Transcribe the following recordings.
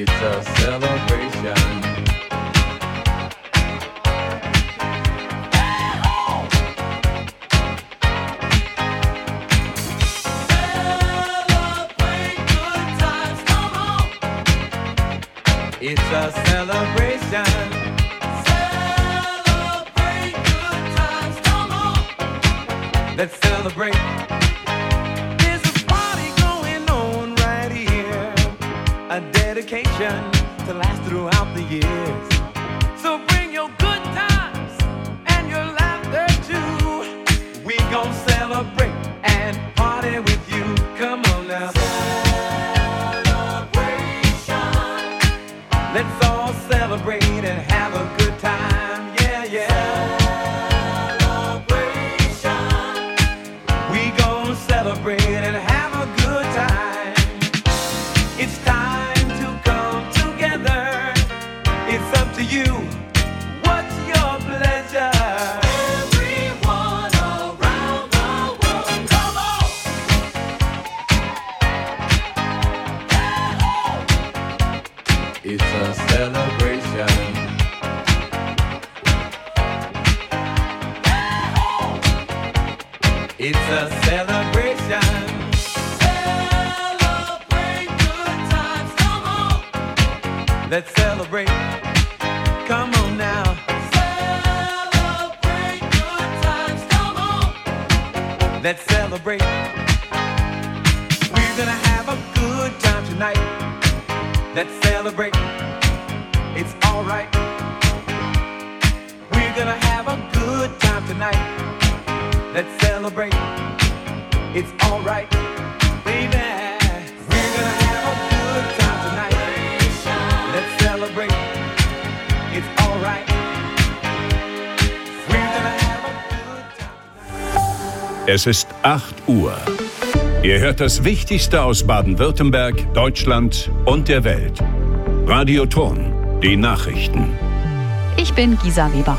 It's a celebration. It's a celebration. Celebrate good times, come on. Let's celebrate. There's a party going on right here. A dedication to last throughout the years. So bring your good times and your laughter too. We gon' celebrate and party with you. Come on now. Let's all celebrate and have a good time, yeah, yeah. Celebration. We gon' celebrate and have a good time. It's time to come together. It's up to you. What's your pleasure? Everyone around the world, come on. It's a celebration. It's a celebration. Celebrate good times, come on. Let's celebrate. Come on now. Celebrate good times, come on. Let's celebrate. We're gonna have a good time tonight. Let's celebrate. It's alright. We're gonna have a good time tonight. Let's celebrate. It's alright, baby. We're gonna have a good time tonight. Let's celebrate. It's alright. We're gonna have a good time tonight. Es ist 8 Uhr. Ihr hört das Wichtigste aus Baden-Württemberg, Deutschland und der Welt. Radio Thurn, die Nachrichten. Ich bin Gisa Weber.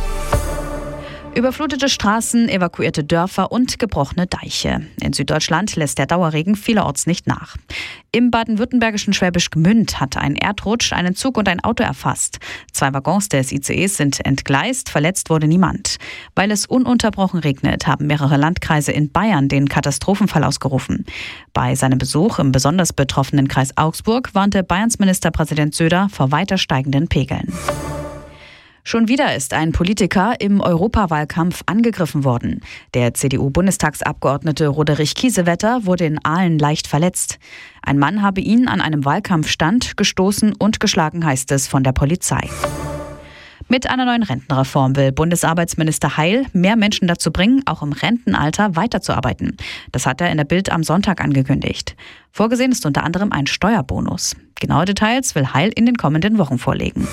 Überflutete Straßen, evakuierte Dörfer und gebrochene Deiche. In Süddeutschland lässt der Dauerregen vielerorts nicht nach. Im baden-württembergischen Schwäbisch Gmünd hat ein Erdrutsch einen Zug und ein Auto erfasst. 2 Waggons des ICEs sind entgleist, verletzt wurde niemand. Weil es ununterbrochen regnet, haben mehrere Landkreise in Bayern den Katastrophenfall ausgerufen. Bei seinem Besuch im besonders betroffenen Kreis Augsburg warnte Bayerns Ministerpräsident Söder vor weiter steigenden Pegeln. Schon wieder ist ein Politiker im Europawahlkampf angegriffen worden. Der CDU-Bundestagsabgeordnete Roderich Kiesewetter wurde in Aalen leicht verletzt. Ein Mann habe ihn an einem Wahlkampfstand gestoßen und geschlagen, heißt es von der Polizei. Mit einer neuen Rentenreform will Bundesarbeitsminister Heil mehr Menschen dazu bringen, auch im Rentenalter weiterzuarbeiten. Das hat er in der Bild am Sonntag angekündigt. Vorgesehen ist unter anderem ein Steuerbonus. Genaue Details will Heil in den kommenden Wochen vorlegen.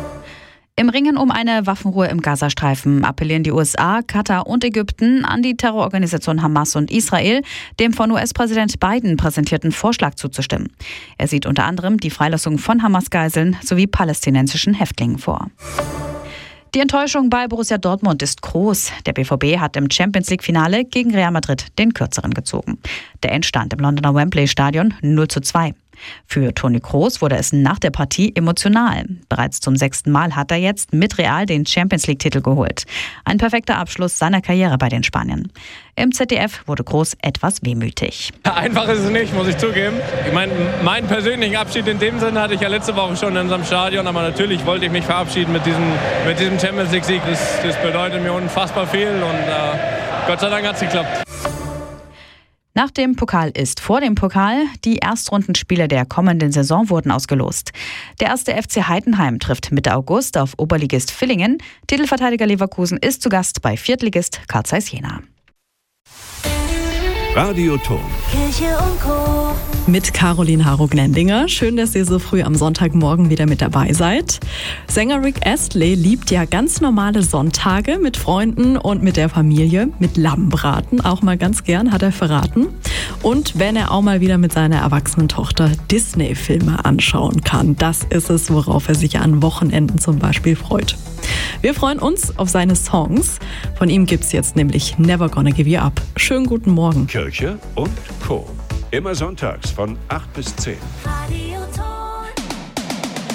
Im Ringen um eine Waffenruhe im Gazastreifen appellieren die USA, Katar und Ägypten an die Terrororganisation Hamas und Israel, dem von US-Präsident Biden präsentierten Vorschlag zuzustimmen. Er sieht unter anderem die Freilassung von Hamas-Geiseln sowie palästinensischen Häftlingen vor. Die Enttäuschung bei Borussia Dortmund ist groß. Der BVB hat im Champions-League-Finale gegen Real Madrid den Kürzeren gezogen. Der Endstand im Londoner Wembley-Stadion 0:2. Für Toni Kroos wurde es nach der Partie emotional. Bereits zum 6. Mal hat er jetzt mit Real den Champions-League-Titel geholt. Ein perfekter Abschluss seiner Karriere bei den Spaniern. Im ZDF wurde Kroos etwas wehmütig. Einfach ist es nicht, muss ich zugeben. Ich meine, meinen persönlichen Abschied in dem Sinne hatte ich ja letzte Woche schon in unserem Stadion, aber natürlich wollte ich mich verabschieden mit diesem Champions-League-Sieg. Das bedeutet mir unfassbar viel und Gott sei Dank hat es geklappt. Nach dem Pokal ist vor dem Pokal. Die Erstrundenspiele der kommenden Saison wurden ausgelost. Der 1. FC Heidenheim trifft Mitte August auf Oberligist Villingen. Titelverteidiger Leverkusen ist zu Gast bei Viertligist Carl Zeiss Jena. Radio Thurn. Kirche und Co. Mit Caroline Harro-Gnendinger. Schön, dass ihr so früh am Sonntagmorgen wieder mit dabei seid. Sänger Rick Astley liebt ja ganz normale Sonntage mit Freunden und mit der Familie. Mit Lammbraten auch mal ganz gern, hat er verraten. Und wenn er auch mal wieder mit seiner erwachsenen Tochter Disney-Filme anschauen kann. Das ist es, worauf er sich an Wochenenden zum Beispiel freut. Wir freuen uns auf seine Songs. Von ihm gibt's jetzt nämlich Never Gonna Give You Up. Schönen guten Morgen. Kirche und Co. Immer sonntags von 8 bis 10. Radio Thurn.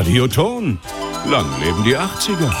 Radio Ton. Lang leben die 80er.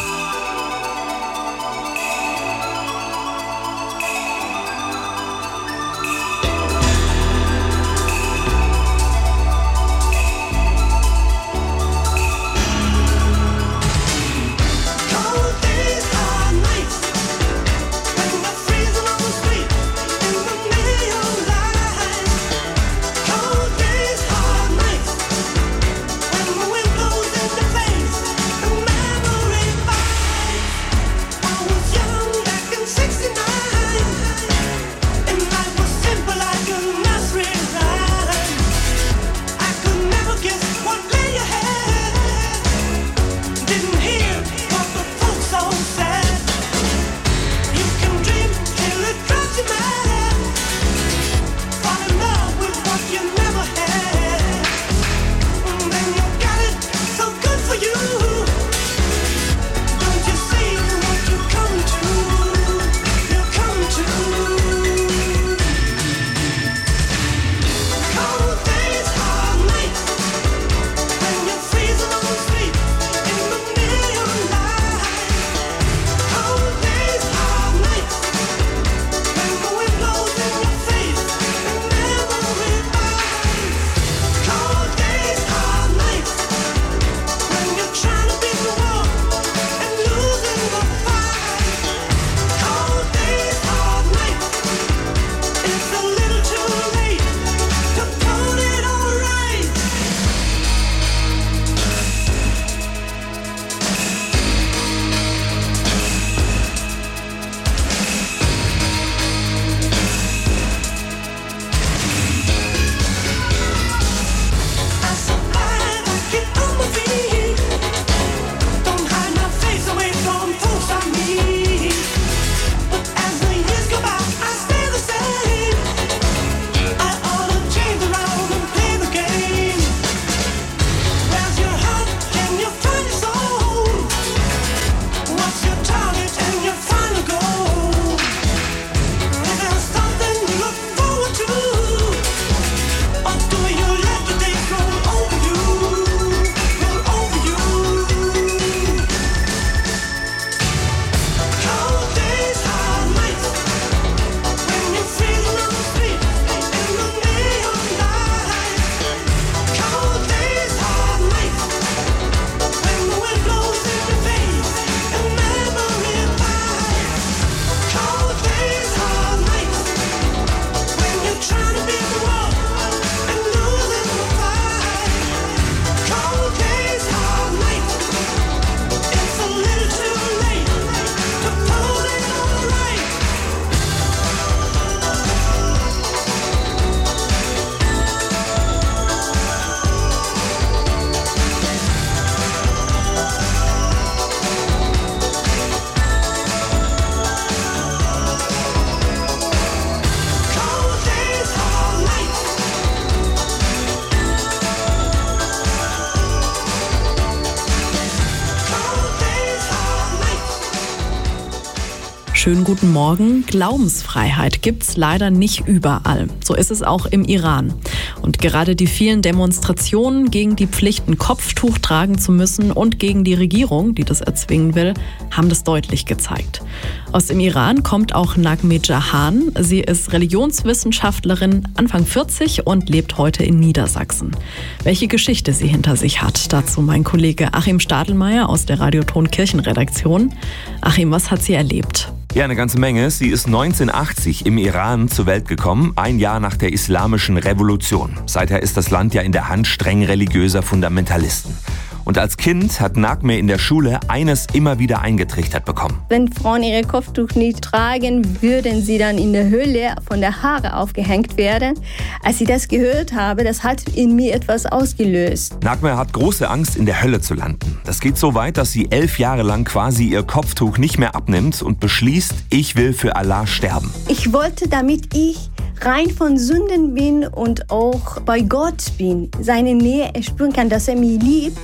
Schönen guten Morgen. Glaubensfreiheit gibt's leider nicht überall. So ist es auch im Iran. Und gerade die vielen Demonstrationen gegen die Pflicht, ein Kopftuch tragen zu müssen und gegen die Regierung, die das erzwingen will, haben das deutlich gezeigt. Aus dem Iran kommt auch Naghmeh Jahan. Sie ist Religionswissenschaftlerin, Anfang 40 und lebt heute in Niedersachsen. Welche Geschichte sie hinter sich hat, dazu mein Kollege Achim Stadelmeier aus der Radio Ton Kirchenredaktion. Achim, was hat sie erlebt? Ja, eine ganze Menge. Sie ist 1980 im Iran zur Welt gekommen, ein Jahr nach der Islamischen Revolution. Seither ist das Land ja in der Hand streng religiöser Fundamentalisten. Und als Kind hat Naghmeh in der Schule eines immer wieder eingetrichtert bekommen. Wenn Frauen ihr Kopftuch nicht tragen, würden sie dann in der Höhle von der Haare aufgehängt werden. Als ich das gehört habe, das hat in mir etwas ausgelöst. Naghmeh hat große Angst, in der Hölle zu landen. Das geht so weit, dass sie 11 Jahre lang quasi ihr Kopftuch nicht mehr abnimmt und beschließt, ich will für Allah sterben. Ich wollte, damit ich rein von Sünden bin und auch bei Gott bin, seine Nähe spüren kann, dass er mich liebt,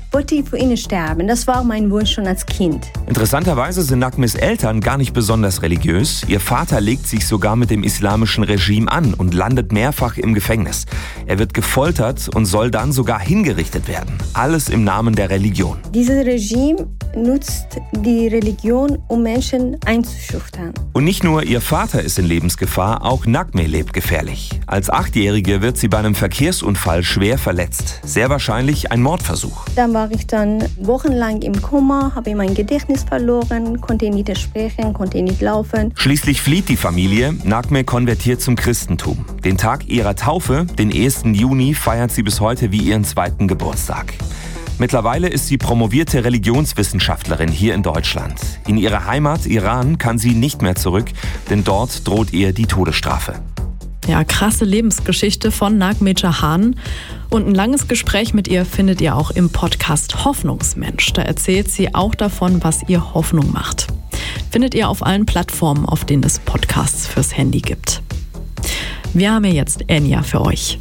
wollte ich für ihn sterben. Das war mein Wunsch schon als Kind. Interessanterweise sind Nagmes Eltern gar nicht besonders religiös. Ihr Vater legt sich sogar mit dem islamischen Regime an und landet mehrfach im Gefängnis. Er wird gefoltert und soll dann sogar hingerichtet werden. Alles im Namen der Religion. Dieses Regime nutzt die Religion, um Menschen einzuschüchtern. Und nicht nur ihr Vater ist in Lebensgefahr, auch Nagme lebt gefährlich. Als 8-Jährige wird sie bei einem Verkehrsunfall schwer verletzt. Sehr wahrscheinlich ein Mordversuch. Dann war ich dann wochenlang im Koma, habe mein Gedächtnis verloren, konnte nicht sprechen, konnte nicht laufen. Schließlich flieht die Familie. Nagme konvertiert zum Christentum. Den Tag ihrer Taufe, den 1. Juni, feiert sie bis heute wie ihren 2. Geburtstag. Mittlerweile ist sie promovierte Religionswissenschaftlerin hier in Deutschland. In ihre Heimat Iran kann sie nicht mehr zurück, denn dort droht ihr die Todesstrafe. Ja, krasse Lebensgeschichte von Nagme Jahan. Und ein langes Gespräch mit ihr findet ihr auch im Podcast Hoffnungsmensch. Da erzählt sie auch davon, was ihr Hoffnung macht. Findet ihr auf allen Plattformen, auf denen es Podcasts fürs Handy gibt. Wir haben ja jetzt Enya für euch.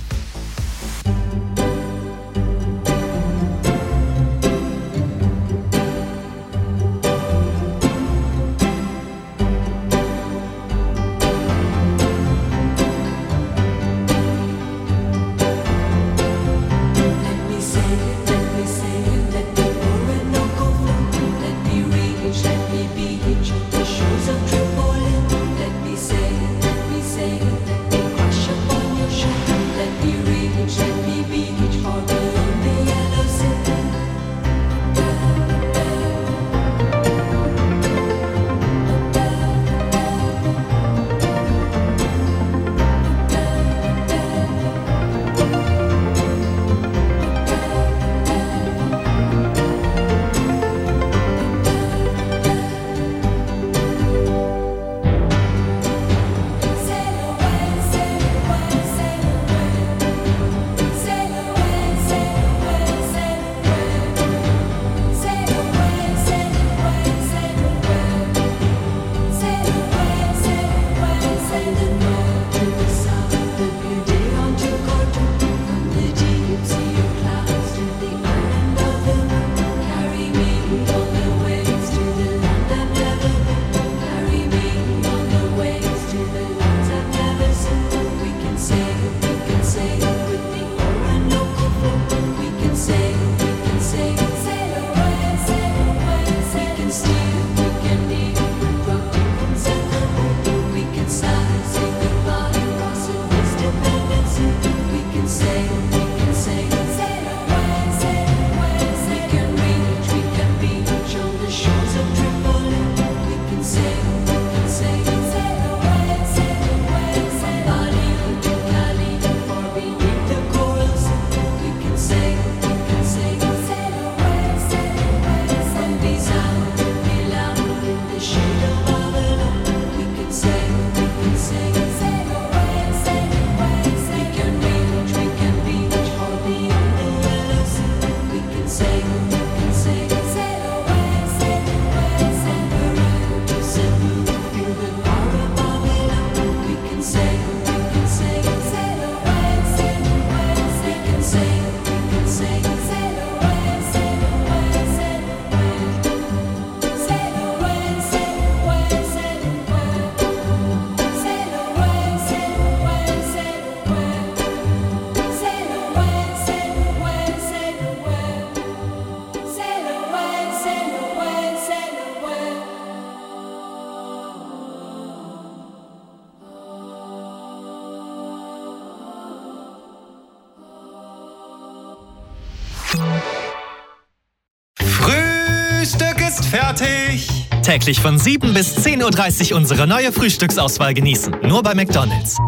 Frühstück ist fertig! Täglich von 7 bis 10.30 Uhr unsere neue Frühstücksauswahl genießen. Nur bei McDonald's.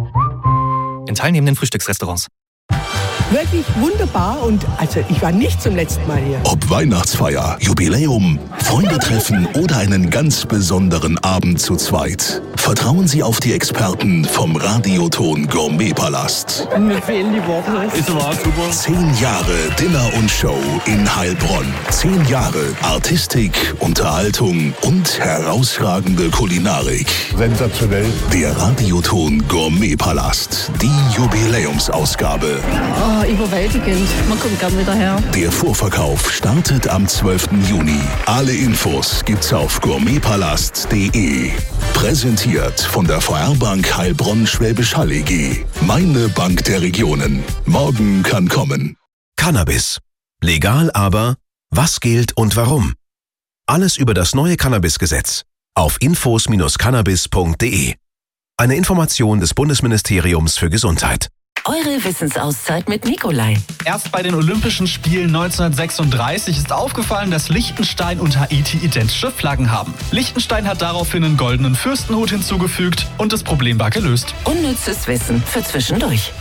In teilnehmenden Frühstücksrestaurants. Wirklich wunderbar und also ich war nicht zum letzten Mal hier. Ob Weihnachtsfeier, Jubiläum, Freunde treffen oder einen ganz besonderen Abend zu zweit. Vertrauen Sie auf die Experten vom Radioton Gourmet-Palast. Mir fehlen die Worte. Ist aber super. 10 Jahre Dinner und Show in Heilbronn. 10 Jahre Artistik, Unterhaltung und herausragende Kulinarik. Sensationell. Der Radioton Gourmet-Palast. Die Jubiläumsausgabe. Überwältigend. Man kommt gern wieder her. Der Vorverkauf startet am 12. Juni. Alle Infos gibt's auf gourmetpalast.de. Präsentiert von der VR-Bank Heilbronn-Schwäbisch Hall EG. Meine Bank der Regionen. Morgen kann kommen. Cannabis. Legal, aber was gilt und warum? Alles über das neue Cannabis-Gesetz auf infos-cannabis.de. Eine Information des Bundesministeriums für Gesundheit. Eure Wissensauszeit mit Nikolai. Erst bei den Olympischen Spielen 1936 ist aufgefallen, dass Liechtenstein und Haiti identische Flaggen haben. Liechtenstein hat daraufhin einen goldenen Fürstenhut hinzugefügt und das Problem war gelöst. Unnützes Wissen für zwischendurch.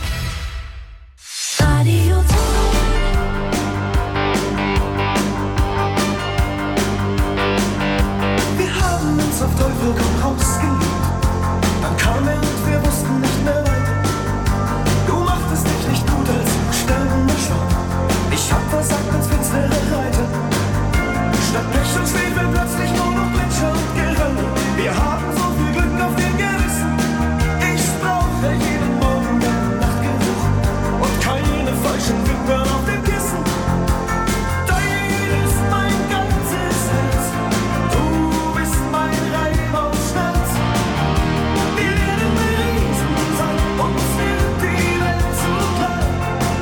Wir haben uns auf Teufel komm raus geliebt. Dann kam er und wir wussten nicht mehr weiter. Du machtest dich nicht gut als sterbender Schwan. Ich hab versagt ins finstere Reiter. Statt Pech und Schwefel plötzlich nur noch Gletscher und Geröll. Wir haben so viel Glück auf dem Gewissen. Ich brauche jeden Morgen deinen Nachtgeruch und keine falschen Wimpern auf dem Kissen. Dein ist mein ganzes Herz. Du bist mein Reim aus Schmerz. Wir werden Riesen sein, uns wird die Welt zu klein.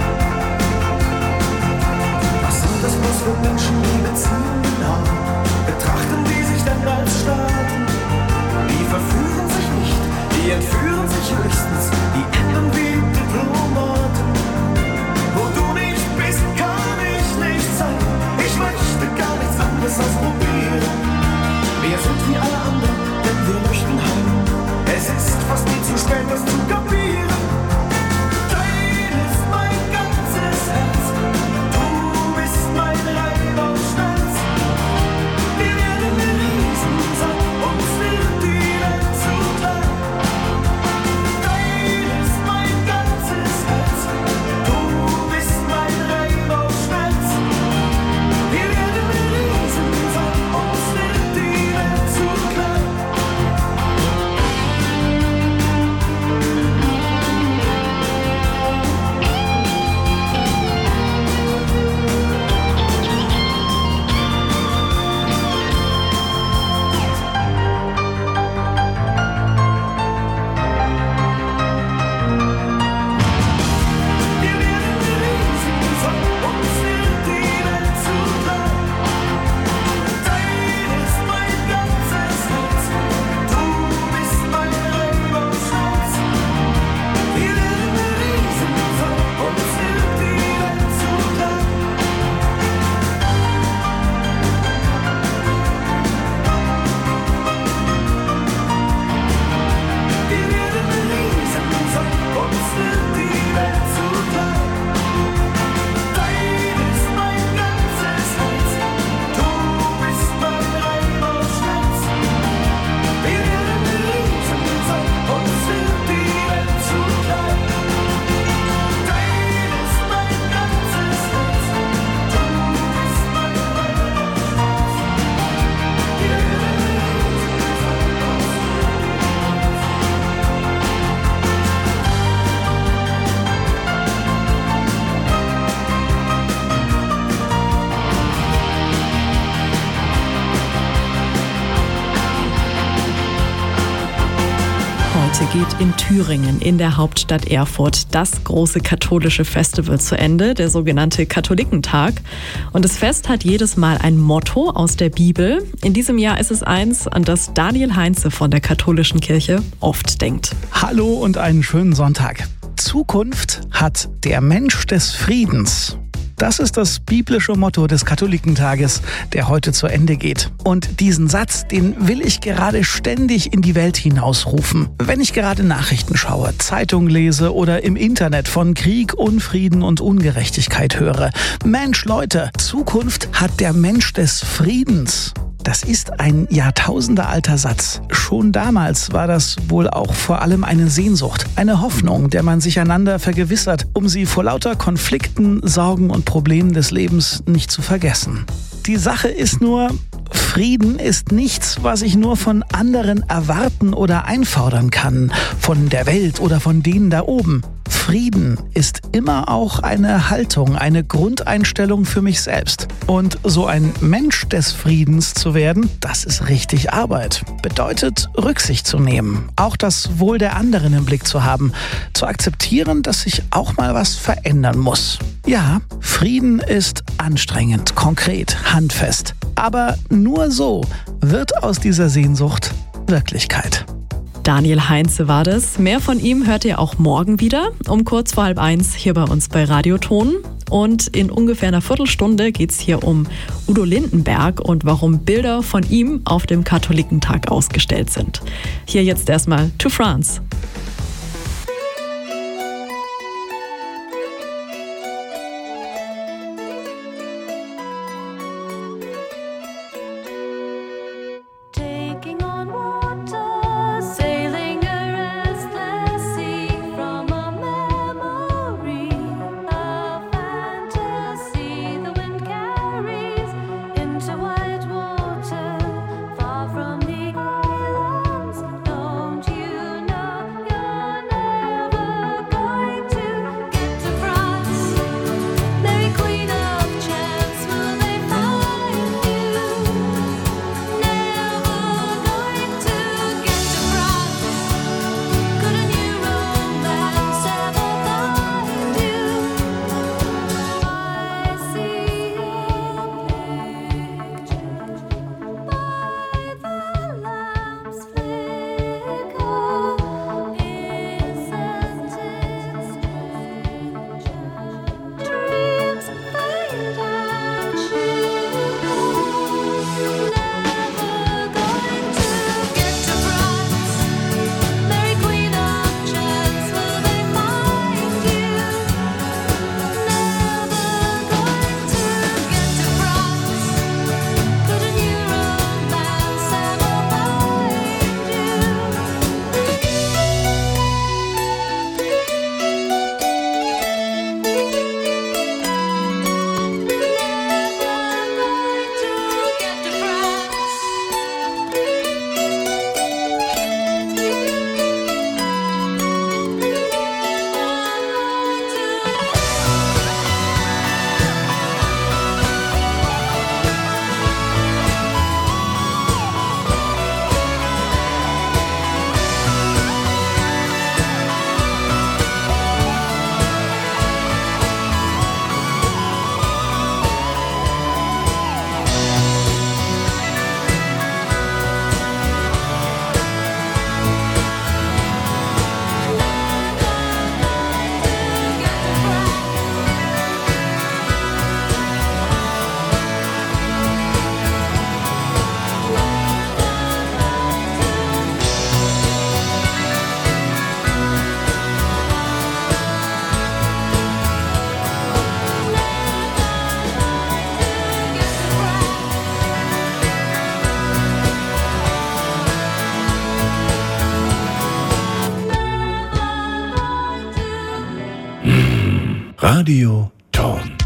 Was sind das bloß für Menschen, die Beziehungen haben? Betrachten die sich dann als Staaten? Die verführen sich nicht, die entführen sich höchstens, die enden wie Diplomaten. Wo du nicht bist, kann ich nicht sein. Ich möchte gar nichts anderes als probieren. Wir sind wie alle anderen, denn wir möchten heim. Es ist fast nie zu spät, das zu kapieren. Dein ist mein ganzes Herz. Du bist mein Reim aus Schmerz. Wir werden Riesen sein, uns wird die Welt zu klein. Dein ist mein ganzes Herz. Du bist mein Reim aus Schmerz. Wir werden Riesen sein, uns wird die Welt zu klein. Heute geht in Thüringen, in der Hauptstadt Erfurt, das große katholische Festival zu Ende, der sogenannte Katholikentag. Und das Fest hat jedes Mal ein Motto aus der Bibel. In diesem Jahr ist es eins, an das Daniel Heinze von der katholischen Kirche oft denkt. Hallo und einen schönen Sonntag. Zukunft hat der Mensch des Friedens. Das ist das biblische Motto des Katholikentages, der heute zu Ende geht. Und diesen Satz, den will ich gerade ständig in die Welt hinausrufen. Wenn ich gerade Nachrichten schaue, Zeitung lese oder im Internet von Krieg, Unfrieden und Ungerechtigkeit höre. Mensch, Leute, Zukunft hat der Mensch des Friedens. Das ist ein jahrtausendealter Satz. Schon damals war das wohl auch vor allem eine Sehnsucht, eine Hoffnung, der man sich einander vergewissert, um sie vor lauter Konflikten, Sorgen und Problemen des Lebens nicht zu vergessen. Die Sache ist nur, Frieden ist nichts, was ich nur von anderen erwarten oder einfordern kann, von der Welt oder von denen da oben. Frieden ist immer auch eine Haltung, eine Grundeinstellung für mich selbst. Und so ein Mensch des Friedens zu werden, das ist richtig Arbeit. Bedeutet, Rücksicht zu nehmen, auch das Wohl der anderen im Blick zu haben, zu akzeptieren, dass sich auch mal was verändern muss. Ja, Frieden ist anstrengend, konkret, handfest. Aber nur so wird aus dieser Sehnsucht Wirklichkeit. Daniel Heinze war das. Mehr von ihm hört ihr auch morgen wieder um kurz vor 12:30 hier bei uns bei Radio Ton. Und in ungefähr einer Viertelstunde geht es hier um Udo Lindenberg und warum Bilder von ihm auf dem Katholikentag ausgestellt sind. Hier jetzt erstmal To France. Radio Ton.